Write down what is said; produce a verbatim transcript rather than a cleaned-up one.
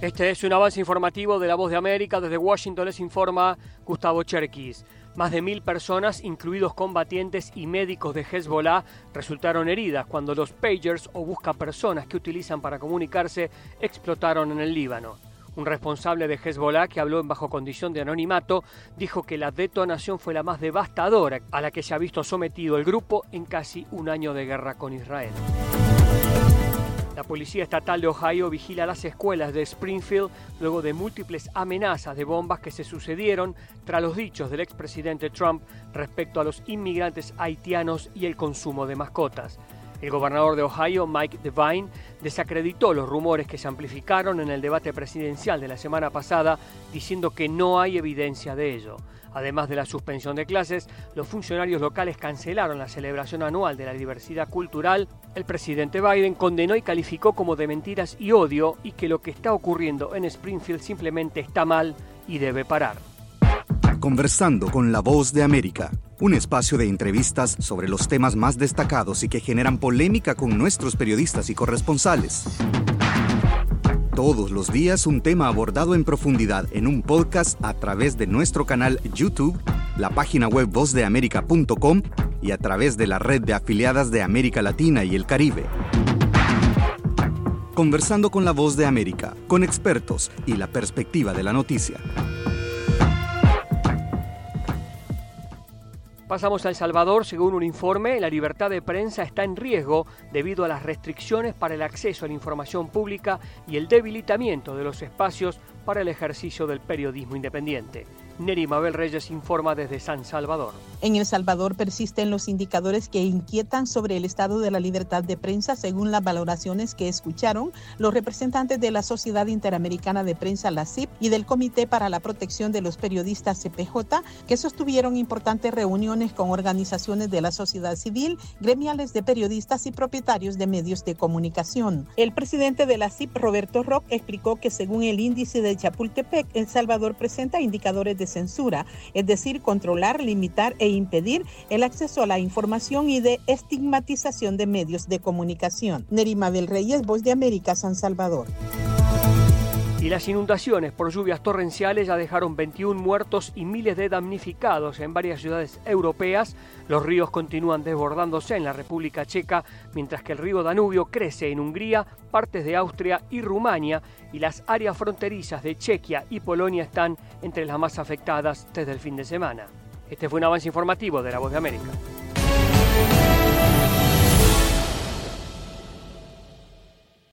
Este es un avance informativo de La Voz de América. Desde Washington les informa Gustavo Cherkis. Más de mil personas, incluidos combatientes y médicos de Hezbollah, resultaron heridas cuando los pagers o buscapersonas que utilizan para comunicarse explotaron en el Líbano. Un responsable de Hezbollah, que habló en bajo condición de anonimato, dijo que la detonación fue la más devastadora a la que se ha visto sometido el grupo en casi un año de guerra con Israel. La Policía Estatal de Ohio vigila las escuelas de Springfield luego de múltiples amenazas de bombas que se sucedieron tras los dichos del expresidente Trump respecto a los inmigrantes haitianos y el consumo de mascotas. El gobernador de Ohio, Mike DeWine, desacreditó los rumores que se amplificaron en el debate presidencial de la semana pasada, diciendo que no hay evidencia de ello. Además de la suspensión de clases, los funcionarios locales cancelaron la celebración anual de la diversidad cultural. El presidente Biden condenó y calificó como de mentiras y odio y que lo que está ocurriendo en Springfield simplemente está mal y debe parar. Conversando con La Voz de América, un espacio de entrevistas sobre los temas más destacados y que generan polémica con nuestros periodistas y corresponsales. Todos los días un tema abordado en profundidad en un podcast a través de nuestro canal YouTube, la página web voz de américa punto com y a través de la red de afiliadas de América Latina y el Caribe. Conversando con La Voz de América, con expertos y la perspectiva de la noticia. Pasamos a El Salvador. Según un informe, la libertad de prensa está en riesgo debido a las restricciones para el acceso a la información pública y el debilitamiento de los espacios para el ejercicio del periodismo independiente. Neri Mabel Reyes informa desde San Salvador. En El Salvador persisten los indicadores que inquietan sobre el estado de la libertad de prensa, según las valoraciones que escucharon los representantes de la Sociedad Interamericana de Prensa, la C I P, y del Comité para la Protección de los Periodistas, C P J, que sostuvieron importantes reuniones con organizaciones de la sociedad civil, gremiales de periodistas y propietarios de medios de comunicación. El presidente de la C I P, Roberto Rock, explicó que según el índice de Chapultepec, El Salvador presenta indicadores de censura, es decir, controlar, limitar e impedir el acceso a la información y de estigmatización de medios de comunicación. Neri Mabel Reyes, Voz de América, San Salvador. Y las inundaciones por lluvias torrenciales ya dejaron veintiún muertos y miles de damnificados en varias ciudades europeas. Los ríos continúan desbordándose en la República Checa, mientras que el río Danubio crece en Hungría, partes de Austria y Rumania, y las áreas fronterizas de Chequia y Polonia están entre las más afectadas desde el fin de semana. Este fue un avance informativo de La Voz de América.